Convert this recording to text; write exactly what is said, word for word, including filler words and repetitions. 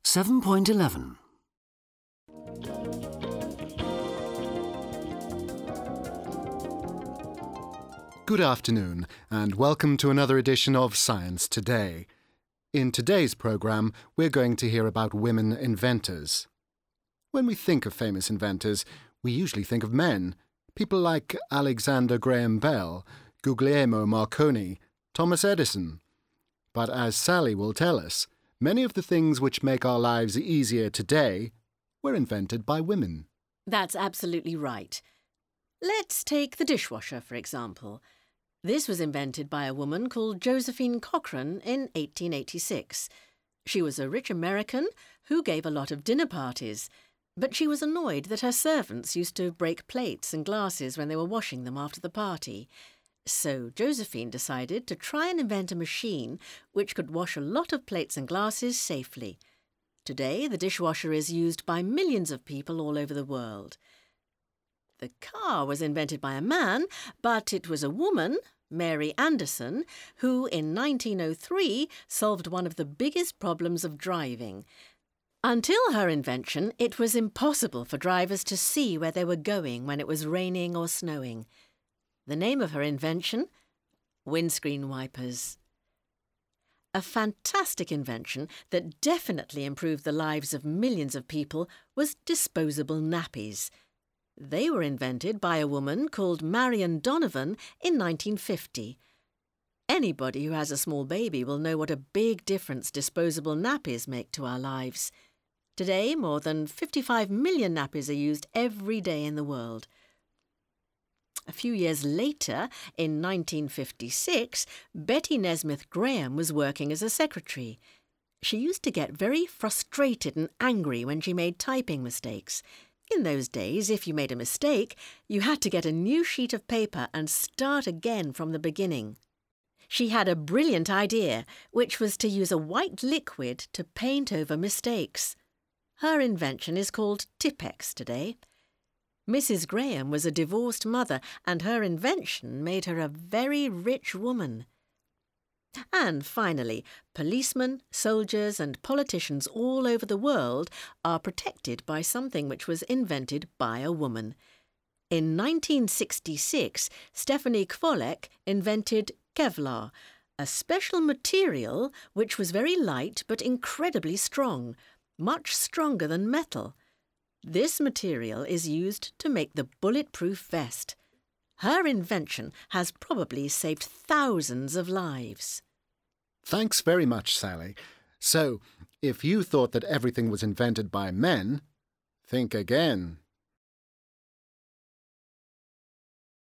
seven point eleven. Good afternoon, and welcome to another edition of Science Today. In today's programme, we're going to hear about women inventors. When we think of famous inventors, we usually think of men, people like Alexander Graham Bell, Guglielmo Marconi, Thomas Edison. But as Sally will tell us, many of the things which make our lives easier today were invented by women. That's absolutely right. Let's take the dishwasher, for example. This was invented by a woman called Josephine Cochrane in eighteen eighty-six. She was a rich American who gave a lot of dinner parties, but she was annoyed that her servants used to break plates and glasses when they were washing them after the party. So Josephine decided to try and invent a machine which could wash a lot of plates and glasses safely. Today, the dishwasher is used by millions of people all over the world. The car was invented by a man, but it was a woman, Mary Anderson, who in nineteen oh three solved one of the biggest problems of driving. Until her invention, it was impossible for drivers to see where they were going when it was raining or snowing. The name of her invention? Windscreen wipers. A fantastic invention that definitely improved the lives of millions of people was disposable nappies. They were invented by a woman called Marion Donovan in nineteen fifty. Anybody who has a small baby will know what a big difference disposable nappies make to our lives. Today, more than fifty-five million nappies are used every day in the world. A few years later, in nineteen fifty-six, Betty Nesmith Graham was working as a secretary. She used to get very frustrated and angry when she made typing mistakes. In those days, if you made a mistake, you had to get a new sheet of paper and start again from the beginning. She had a brilliant idea, which was to use a white liquid to paint over mistakes. Her invention is called Tipp-Ex today. Missus Graham was a divorced mother, and her invention made her a very rich woman. And finally, policemen, soldiers and politicians all over the world are protected by something which was invented by a woman. In nineteen sixty-six, Stephanie Kwolek invented Kevlar, a special material which was very light but incredibly strong, much stronger than metal. This material is used to make the bulletproof vest. Her invention has probably saved thousands of lives. Thanks very much, Sally. So, if you thought that everything was invented by men, think again.